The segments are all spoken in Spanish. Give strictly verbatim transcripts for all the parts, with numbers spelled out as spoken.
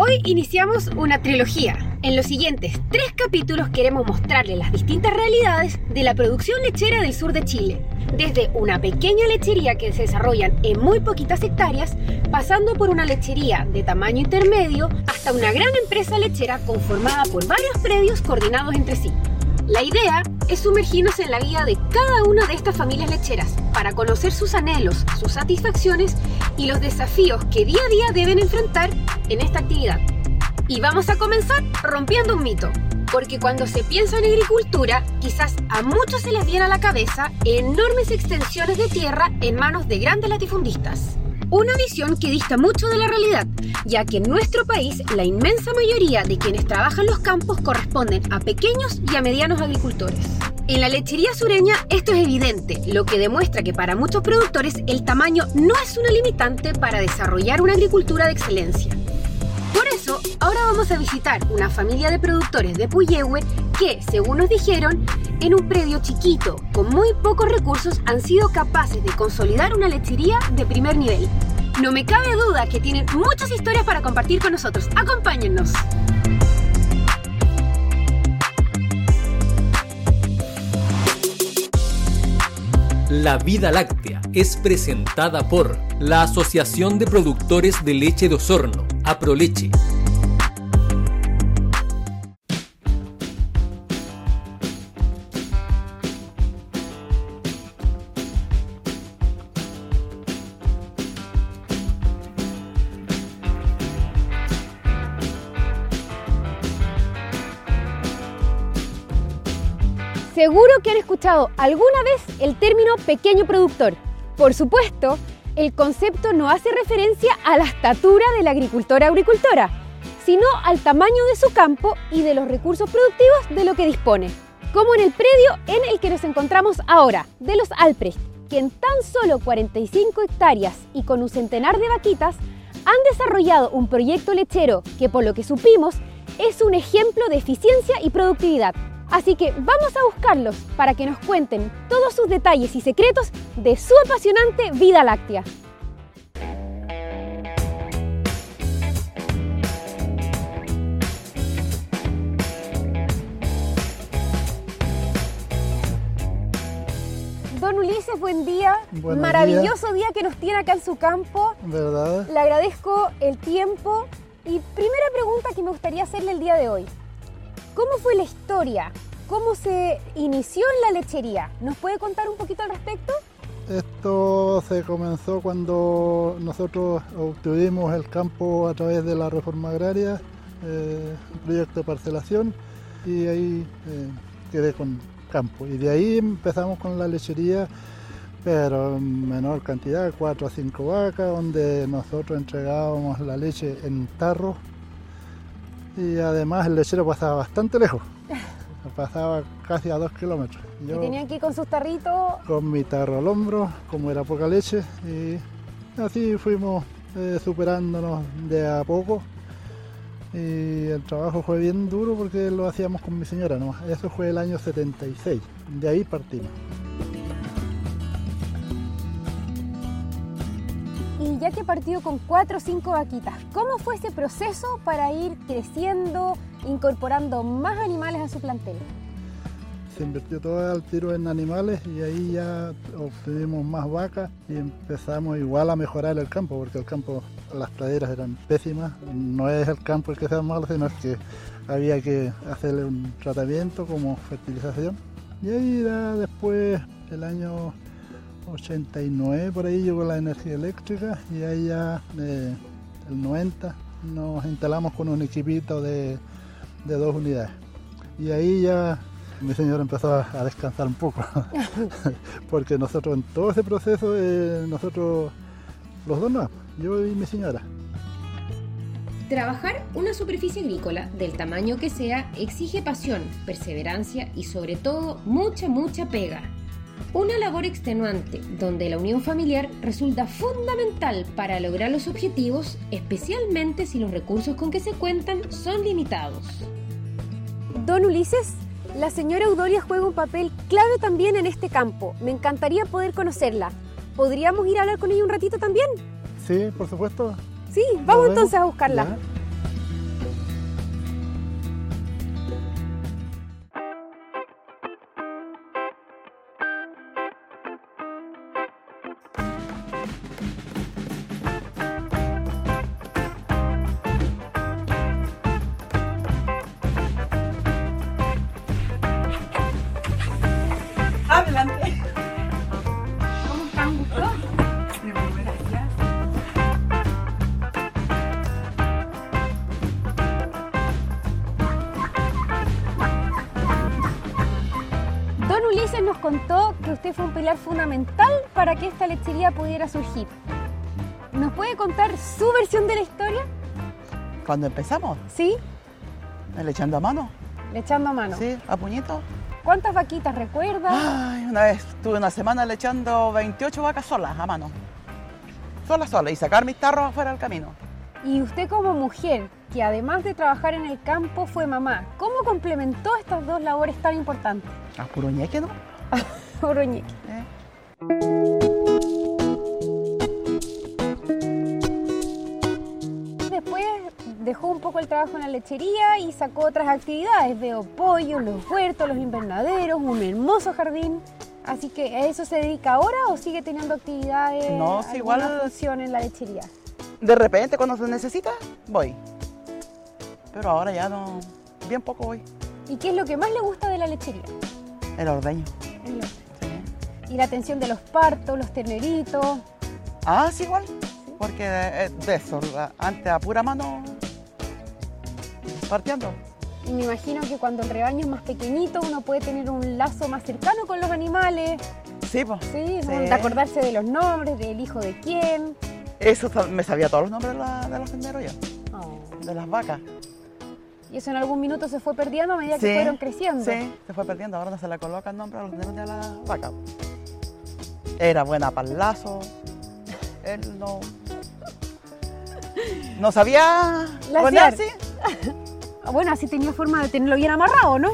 Hoy iniciamos una trilogía. En los siguientes tres capítulos queremos mostrarles las distintas realidades de la producción lechera del sur de Chile. Desde una pequeña lechería que se desarrolla en muy poquitas hectáreas, pasando por una lechería de tamaño intermedio, hasta una gran empresa lechera conformada por varios predios coordinados entre sí. La idea es sumergirnos en la vida de cada una de estas familias lecheras para conocer sus anhelos, sus satisfacciones y los desafíos que día a día deben enfrentar en esta actividad. Y vamos a comenzar rompiendo un mito, porque cuando se piensa en agricultura, quizás a muchos se les viene a la cabeza enormes extensiones de tierra en manos de grandes latifundistas. Una visión que dista mucho de la realidad, ya que en nuestro país la inmensa mayoría de quienes trabajan los campos corresponden a pequeños y a medianos agricultores. En la lechería sureña esto es evidente, lo que demuestra que para muchos productores el tamaño no es una limitante para desarrollar una agricultura de excelencia. Por eso, ahora vamos a visitar una familia de productores de Puyehue que, según nos dijeron, en un predio chiquito, con muy pocos recursos, han sido capaces de consolidar una lechería de primer nivel. No me cabe duda que tienen muchas historias para compartir con nosotros. ¡Acompáñennos! La Vida Láctea es presentada por la Asociación de Productores de Leche de Osorno, Aproleche. Seguro que han escuchado alguna vez el término pequeño productor. Por supuesto, el concepto no hace referencia a la estatura de la agricultora o agricultora, sino al tamaño de su campo y de los recursos productivos de lo que dispone. Como en el predio en el que nos encontramos ahora, de los Alprecht, que en tan solo cuarenta y cinco hectáreas y con un centenar de vaquitas han desarrollado un proyecto lechero que, por lo que supimos, es un ejemplo de eficiencia y productividad. Así que vamos a buscarlos para que nos cuenten todos sus detalles y secretos de su apasionante vida láctea. Don Ulises, buen día. Buenos Maravilloso días. día que nos tiene acá en su campo. ¿Verdad? Le agradezco el tiempo. Y primera pregunta que me gustaría hacerle el día de hoy. ¿Cómo fue la historia? ¿Cómo se inició en la lechería? ¿Nos puede contar un poquito al respecto? Esto se comenzó cuando nosotros obtuvimos el campo a través de la reforma agraria, eh, un proyecto de parcelación, y ahí eh, quedé con campo. Y de ahí empezamos con la lechería, pero en menor cantidad, cuatro a cinco vacas, donde nosotros entregábamos la leche en tarro. Y además el lechero pasaba bastante lejos, pasaba casi a dos kilómetros. Yo, y tenían que ir con sus tarritos. Con mi tarro al hombro, como era poca leche, y así fuimos eh, superándonos de a poco. Y el trabajo fue bien duro porque lo hacíamos con mi señora, ¿no? Eso fue el año setenta y seis, de ahí partimos. Y ya que partió con cuatro o cinco vaquitas, ¿cómo fue ese proceso para ir creciendo, incorporando más animales a su plantel? Se invirtió todo al tiro en animales y ahí ya obtuvimos más vacas y empezamos igual a mejorar el campo, porque el campo, las praderas eran pésimas. No es el campo el que sea malo, sino es que había que hacerle un tratamiento como fertilización. Y ahí ya después, el año ochenta y nueve, por ahí llegó la energía eléctrica y ahí ya, eh, el noventa, nos instalamos con un equipito de, de dos unidades. Y ahí ya mi señora empezó a, a descansar un poco, porque nosotros en todo ese proceso, eh, nosotros los dos no, yo y mi señora. Trabajar una superficie agrícola, del tamaño que sea, exige pasión, perseverancia y sobre todo mucha, mucha pega. Una labor extenuante, donde la unión familiar resulta fundamental para lograr los objetivos, especialmente si los recursos con que se cuentan son limitados. Don Ulises, la señora Eudolia juega un papel clave también en este campo. Me encantaría poder conocerla. ¿Podríamos ir a hablar con ella un ratito también? Sí, por supuesto. Sí, vamos entonces a buscarla. Ya. contó que usted fue un pilar fundamental para que esta lechería pudiera surgir. ¿Nos puede contar su versión de la historia? Cuando empezamos, ¿Sí? le echando a mano. Le echando a mano. Sí, a puñito. ¿Cuántas vaquitas recuerda? Ay, una vez tuve una semana le echando veintiocho vacas solas a mano. Solas, solas. Y sacar mis tarros afuera del camino. Y usted como mujer, que además de trabajar en el campo fue mamá, ¿cómo complementó estas dos labores tan importantes? A puro ñeque, ¿no? Oroñeque. ¿Eh? Después dejó un poco el trabajo en la lechería y sacó otras actividades. Veo pollos, los huertos, los invernaderos, un hermoso jardín. Así que ¿a eso se dedica ahora o sigue teniendo actividades? No, sí, igual- alguna función en la lechería? De repente, cuando se necesita, voy. Pero ahora ya no, bien poco voy. ¿Y qué es lo que más le gusta de la lechería? El ordeño. El orden. Sí. Y la atención de los partos, los terneritos. Ah, sí, igual. Porque de, de eso, la- antes a pura mano, partiendo. Y me imagino que cuando el rebaño es más pequeñito uno puede tener un lazo más cercano con los animales. Sí, pues. Sí, Sí. de acordarse de los nombres, del hijo de quién. Eso sab- me sabía todos los nombres de, la- de los tenderos yo, Oh. de las vacas. Y eso en algún minuto se fue perdiendo a medida que Sí, fueron creciendo. Sí, se fue perdiendo. Ahora no se le coloca el nombre a los tenderos de las vacas. Era buena para el lazo. Él no. No sabía Lacear. ponerse. Ah, bueno, así tenía forma de tenerlo bien amarrado, ¿no?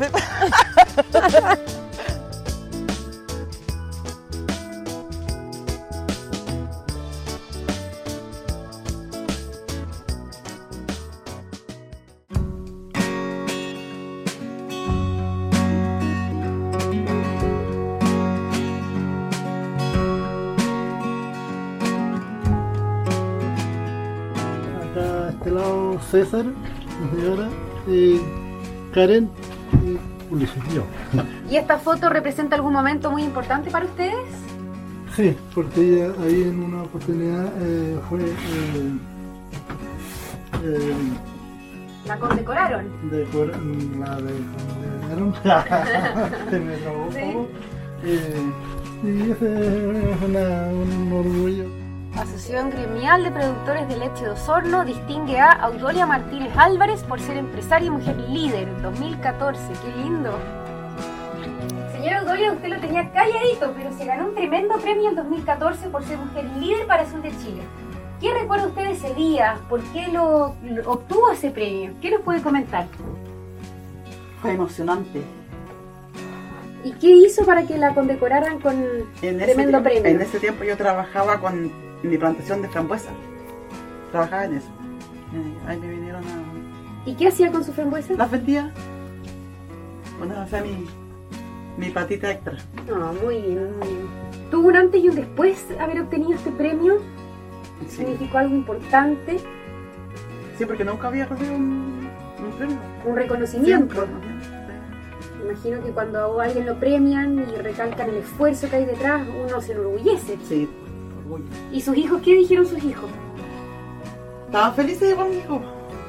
Acá a este lado César, mi señora, y Karen y Ulises, yo. ¿Y esta foto representa algún momento muy importante para ustedes? Sí, porque ella ahí en una oportunidad eh, fue eh, eh, La condecoraron. decor- la decoraron, se me trabó un Sí. poco. Eh, y ese es una- un orgullo. Asociación Gremial de Productores de Leche de Osorno distingue a Audolia Martínez Álvarez por ser empresaria y mujer líder dos mil catorce. ¡Qué lindo! Señora Audolia, usted lo tenía calladito, pero se ganó un tremendo premio en dos mil catorce por ser mujer líder para Sur de Chile. ¿Qué recuerda usted de ese día? ¿Por qué lo, lo obtuvo ese premio? ¿Qué nos puede comentar? Fue emocionante. ¿Y qué hizo para que la condecoraran con En ese tremendo tiempo- premio? En ese tiempo yo trabajaba con mi plantación de frambuesa. Trabajaba en eso. Eh, ahí me vinieron a... ¿Y qué hacía con su frambuesa? Las vendía. Bueno, hacía mi, mi patita extra. No, muy bien, muy bien. ¿Tuvo un antes y un después haber obtenido este premio? Sí, ¿Significó algo importante? sí, porque nunca había recibido un, un premio. Un reconocimiento. Siempre. Me imagino que cuando a alguien lo premian y recalcan el esfuerzo que hay detrás, uno se enorgullece. Sí, orgullo. ¿Y sus hijos? ¿Qué dijeron sus hijos? Estaban felices igual mi hijo.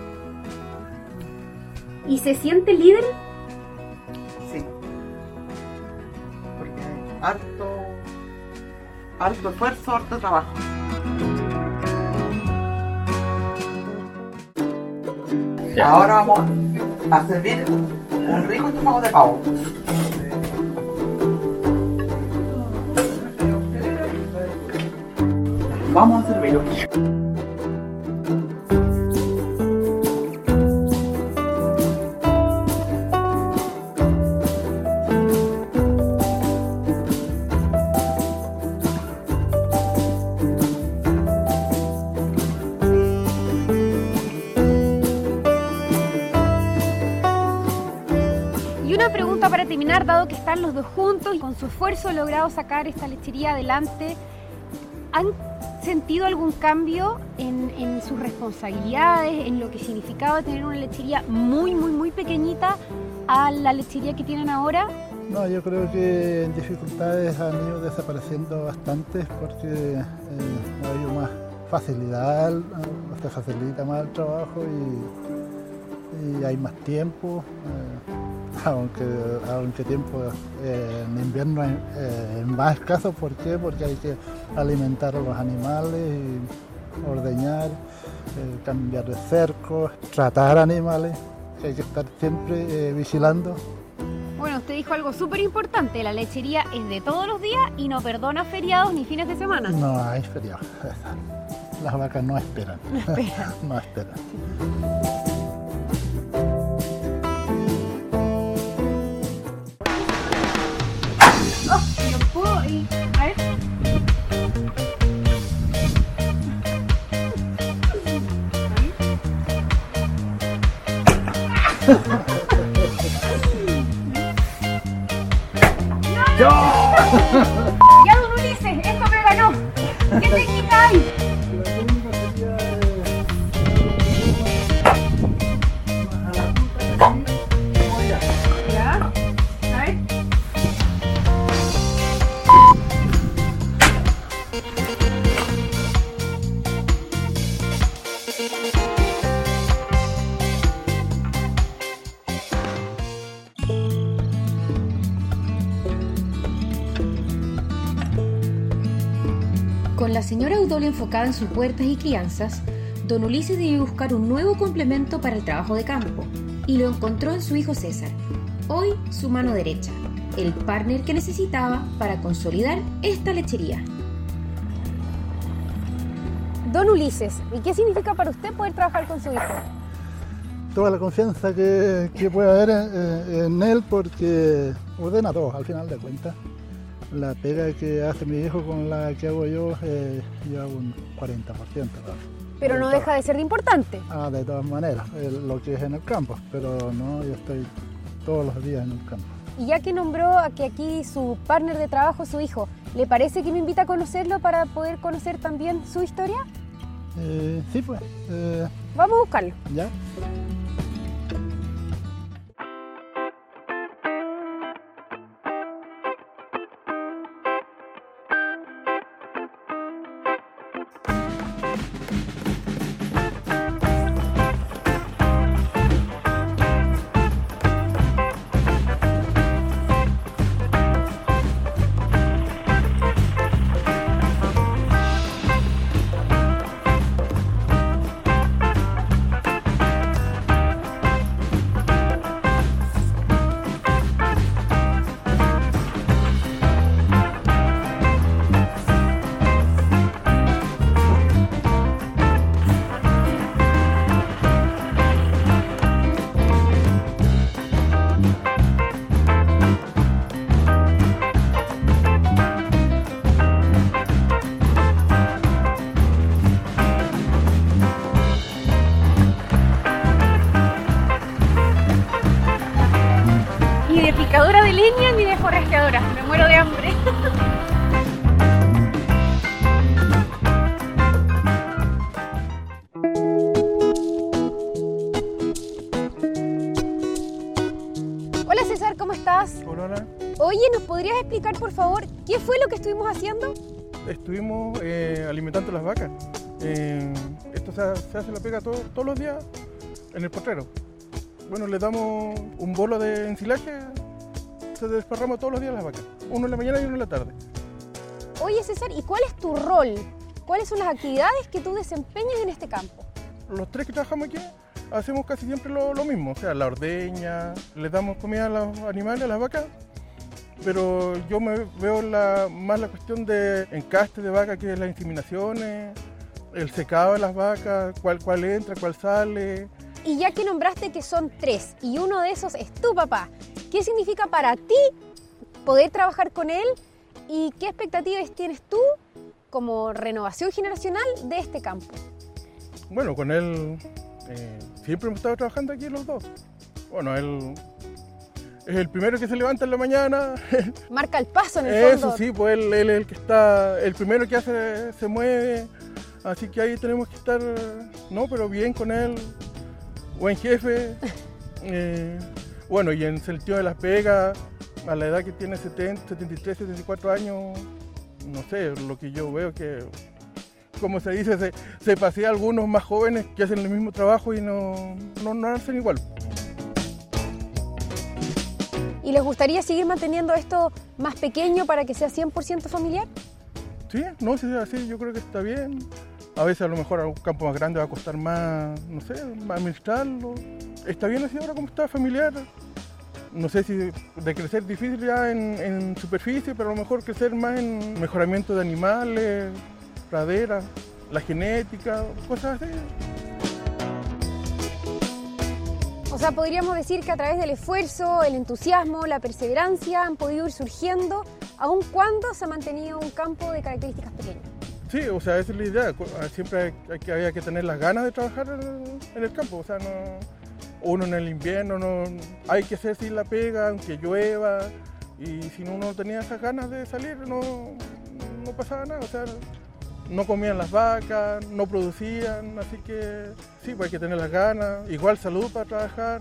¿Y se siente líder? Sí. Porque hay harto, harto esfuerzo, harto trabajo. Ahora vamos a servir un rico estómago de pavo. Vamos a servirlo. Y una pregunta para terminar, dado que están los dos juntos y con su esfuerzo han logrado sacar esta lechería adelante, ¿han sentido algún cambio en, en sus responsabilidades, en lo que significaba tener una lechería muy, muy, muy pequeñita a la lechería que tienen ahora? No, yo creo que en dificultades han ido desapareciendo bastantes porque eh, ha habido más facilidad, eh, se facilita más el trabajo y, y hay más tiempo. eh. aunque, aunque tiempo eh, en invierno es eh, más escaso. ¿Por qué? Porque hay que alimentar a los animales, y ordeñar, eh, cambiar de cercos, tratar animales, que hay que estar siempre eh, vigilando. Bueno, usted dijo algo súper importante, la lechería es de todos los días y no perdona feriados ni fines de semana. No hay feriados. Las vacas no esperan. No esperan. No esperan. Oh, no puedo ir. A ver. Ya, don Ulises, esto me ganó. ¿Qué técnica hay? Ya, a ver. Con la señora Eudolia enfocada en sus huertas y crianzas, don Ulises debió buscar un nuevo complemento para el trabajo de campo y lo encontró en su hijo César, hoy su mano derecha, el partner que necesitaba para consolidar esta lechería. Don Ulises, ¿y qué significa para usted poder trabajar con su hijo? Toda la confianza que, que puede haber en, en él, porque ordena todo, al final de cuentas. La pega que hace mi hijo con la que hago yo, eh, yo hago un cuarenta por ciento. ¿Verdad? Pero no deja de ser de importante. Ah, de todas maneras, eh, lo que es en el campo, pero no, yo estoy todos los días en el campo. Y ya que nombró a que aquí su partner de trabajo es su hijo, ¿le parece que me invita a conocerlo para poder conocer también su historia? Eh, sí, pues. Eh, Vamos a buscarlo. ¿Ya? Ni de picadora de leña ni de forrajeadora, me muero de hambre. Hola César, ¿cómo estás? Hola, hola. Oye, ¿nos podrías explicar por favor qué fue lo que estuvimos haciendo? Estuvimos eh, alimentando las vacas. Eh, esto se, se hace la pega todo- todos los días en el potrero. Bueno, le damos un bolo de ensilaje, se desparrama todos los días las vacas. Uno en la mañana y uno en la tarde. Oye César, ¿y cuál es tu rol? ¿Cuáles son las actividades que tú desempeñas en este campo? Los tres que trabajamos aquí hacemos casi siempre lo, lo mismo. O sea, la ordeña, les damos comida a los animales, a las vacas. Pero yo me veo la, más la cuestión de encaste de vaca, que es las inseminaciones, el secado de las vacas, cuál, cuál entra, cuál sale. Y ya que nombraste que son tres y uno de esos es tu papá, ¿qué significa para ti poder trabajar con él y qué expectativas tienes tú como renovación generacional de este campo? Bueno, con él eh, siempre hemos estado trabajando aquí los dos. Bueno, él es el primero que se levanta en la mañana. Marca el paso en el fondo. Eso sí, pues él, él es el que está, el primero que hace, se mueve. Así que ahí tenemos que estar, no, pero bien con él. Buen jefe. Eh, bueno, y en sentido de las pegas, a la edad que tiene setenta, setenta y tres, setenta y cuatro años, no sé, lo que yo veo que, como se dice, se, se pasea a algunos más jóvenes que hacen el mismo trabajo y no, no, no hacen igual. ¿Y les gustaría seguir manteniendo esto más pequeño para que sea cien por ciento familiar? Sí, no, si es así, yo creo que está bien. A veces a lo mejor a un campo más grande va a costar más, no sé, más administrarlo. Está bien así ahora como está, familiar. No sé si de crecer difícil ya en, en superficie, pero a lo mejor crecer más en mejoramiento de animales, praderas, la genética, cosas así. O sea, podríamos decir que a través del esfuerzo, el entusiasmo, la perseverancia han podido ir surgiendo, aun cuando se ha mantenido un campo de características pequeñas. Sí, o sea, esa es la idea. Siempre hay que, había que tener las ganas de trabajar en el campo. O sea, no, uno en el invierno no, hay que hacer sin la pega, aunque llueva. Y si uno no tenía esas ganas de salir, no, no pasaba nada. O sea, no comían las vacas, no producían. Así que sí, pues hay que tener las ganas. Igual salud para trabajar.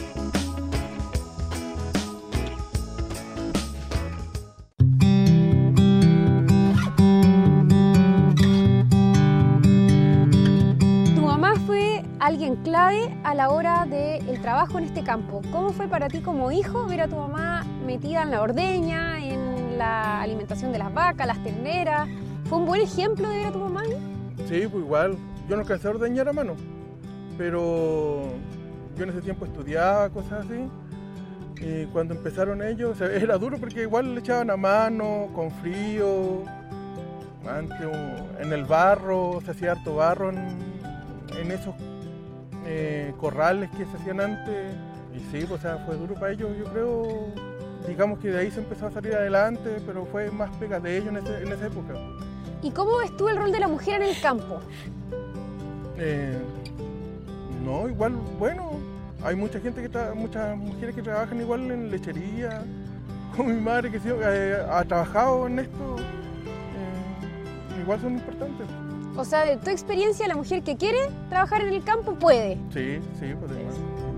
Alguien clave a la hora del trabajo en este campo. ¿Cómo fue para ti como hijo ver a tu mamá metida en la ordeña, en la alimentación de las vacas, las terneras? ¿Fue un buen ejemplo de ver a tu mamá ahí? Sí, pues igual. Yo no alcancé a ordeñar a mano, pero yo en ese tiempo estudiaba, cosas así. Y cuando empezaron ellos, o sea, era duro porque igual le echaban a mano, con frío, antes, en el barro, se hacía harto barro en, en esos Eh, corrales que se hacían antes, y sí, pues, o sea, fue duro para ellos, yo creo, digamos que de ahí se empezó a salir adelante, pero fue más pega de ellos en, ese, en esa época. ¿Y cómo ves tú el rol de la mujer en el campo? Eh, no, igual, bueno, hay mucha gente que tra- muchas mujeres que trabajan igual en lechería, como mi madre que sí, eh, ha trabajado en esto, eh, igual son importantes. O sea, de tu experiencia, la mujer que quiere trabajar en el campo puede. Sí, sí, pues igual.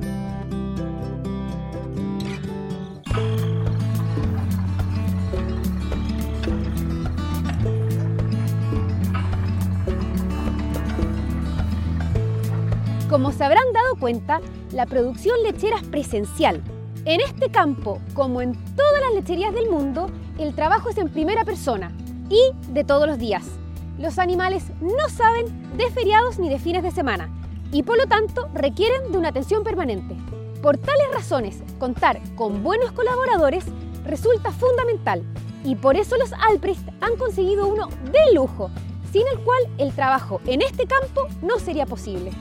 Como se habrán dado cuenta, la producción lechera es presencial. En este campo, como en todas las lecherías del mundo, el trabajo es en primera persona y de todos los días. Los animales no saben de feriados ni de fines de semana y por lo tanto requieren de una atención permanente. Por tales razones, contar con buenos colaboradores resulta fundamental y por eso los Alprecht han conseguido uno de lujo, sin el cual el trabajo en este campo no sería posible.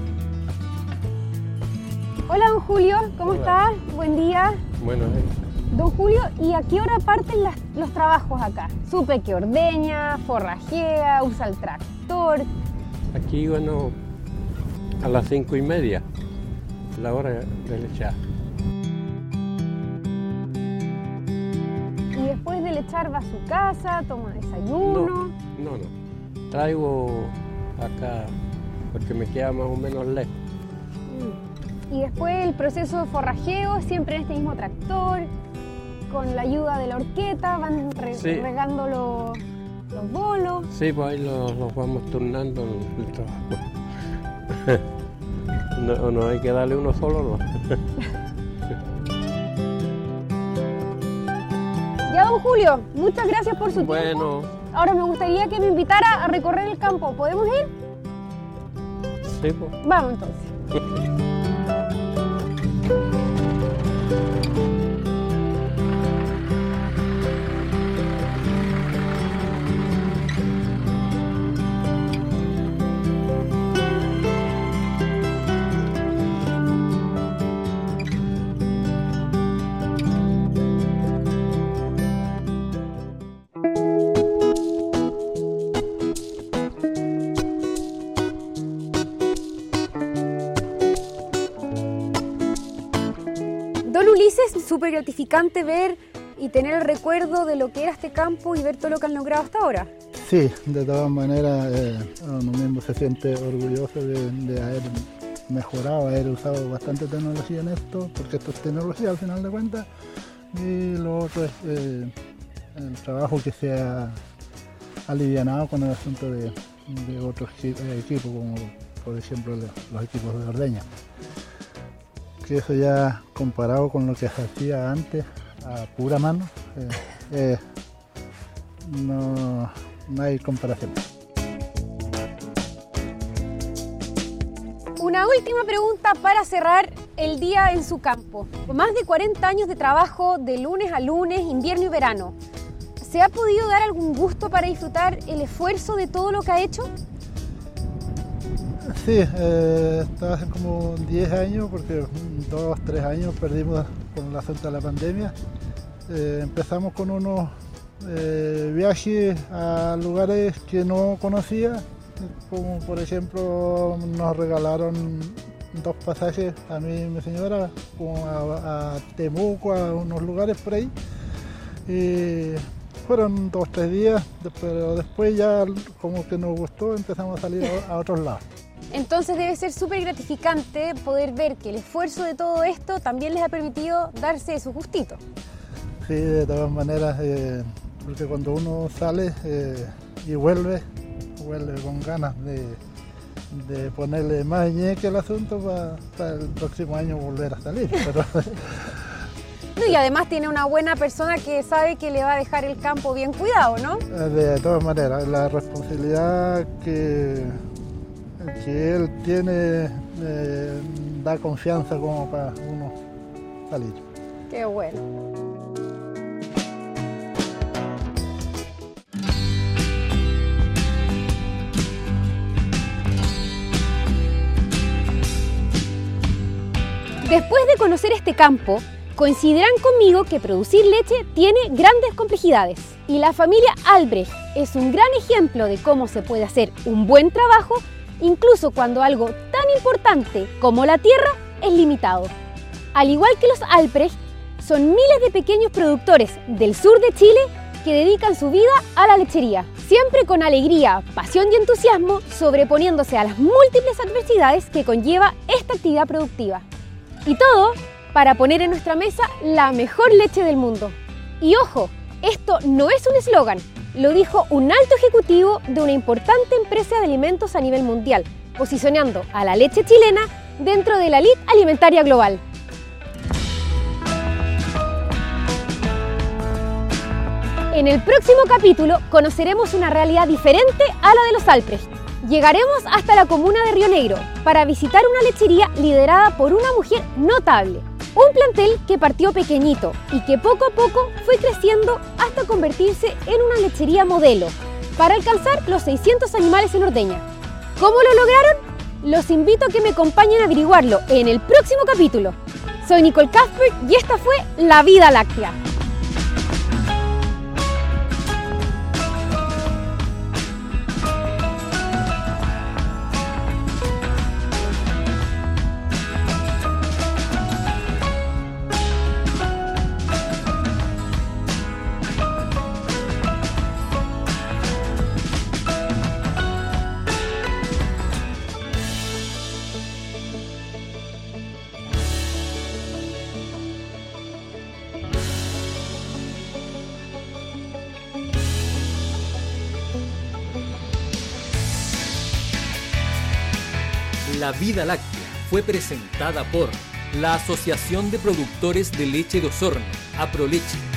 Hola, don Julio, ¿cómo está? Buen día. Bueno, eh. Don Julio, ¿y a qué hora parten las, los trabajos acá? Supe que ordeña, forrajea, usa el tractor. Aquí, bueno, a las cinco y media, la hora de lechar. Y después de lechar va a su casa, toma desayuno. No, no, no. Traigo acá porque me queda más o menos lejos. Y después el proceso de forrajeo, siempre en este mismo tractor, con la ayuda de la horqueta, van re sí. regando los, los bolos. Sí, pues ahí los, los vamos turnando el, el trabajo. No, no hay que darle uno solo, no. Ya, don Julio, muchas gracias por su bueno. tiempo. Ahora me gustaría que me invitara a recorrer el campo. ¿Podemos ir? Sí, pues. Vamos entonces. Don Ulises, súper gratificante ver y tener el recuerdo de lo que era este campo y ver todo lo que han logrado hasta ahora. Sí, de todas maneras, eh, uno mismo se siente orgulloso de, de haber mejorado, haber usado bastante tecnología en esto, porque esto es tecnología al final de cuentas, y lo otro es eh, el trabajo que se ha alivianado con el asunto de, de otros equipos, como por ejemplo los equipos de ordeña. que eso ya comparado con lo que se hacía antes a pura mano, eh, eh, no, no hay comparación. Una última pregunta para cerrar el día en su campo. Con más de cuarenta años de trabajo de lunes a lunes, invierno y verano, ¿se ha podido dar algún gusto para disfrutar el esfuerzo de todo lo que ha hecho? Sí, eh, estaba hace como diez años, porque dos, tres años perdimos con el asunto de la pandemia. Eh, empezamos con unos eh, viajes a lugares que no conocía, como por ejemplo nos regalaron dos pasajes a mí y mi señora, como a, a Temuco, a unos lugares por ahí. Y fueron dos, tres días, pero después ya como que nos gustó, empezamos a salir a, a otros lados. Entonces debe ser súper gratificante poder ver que el esfuerzo de todo esto también les ha permitido darse su gustito. Sí, de todas maneras, eh, porque cuando uno sale eh, y vuelve, vuelve con ganas de, de ponerle más ñeque al asunto para, para el próximo año volver a salir. Pero... Y además tiene una buena persona que sabe que le va a dejar el campo bien cuidado, ¿no? De todas maneras, la responsabilidad que, que él tiene eh, da confianza como para uno salir. Qué bueno. Después de conocer este campo, coincidirán conmigo que producir leche tiene grandes complejidades. Y la familia Albrecht es un gran ejemplo de cómo se puede hacer un buen trabajo, incluso cuando algo tan importante como la tierra es limitado. Al igual que los Albrecht, son miles de pequeños productores del sur de Chile que dedican su vida a la lechería, siempre con alegría, pasión y entusiasmo, sobreponiéndose a las múltiples adversidades que conlleva esta actividad productiva. Y todo para poner en nuestra mesa la mejor leche del mundo. Y ojo, esto no es un eslogan, lo dijo un alto ejecutivo de una importante empresa de alimentos a nivel mundial, posicionando a la leche chilena dentro de la elite alimentaria global. En el próximo capítulo conoceremos una realidad diferente a la de los Albrecht. Llegaremos hasta la comuna de Río Negro para visitar una lechería liderada por una mujer notable. Un plantel que partió pequeñito y que poco a poco fue creciendo hasta convertirse en una lechería modelo para alcanzar los seiscientos animales en ordeña. ¿Cómo lo lograron? Los invito a que me acompañen a averiguarlo en el próximo capítulo. Soy Nicole Casper y esta fue La Vida Láctea. La Vida Láctea fue presentada por la Asociación de Productores de Leche de Osorno, APROLECHE.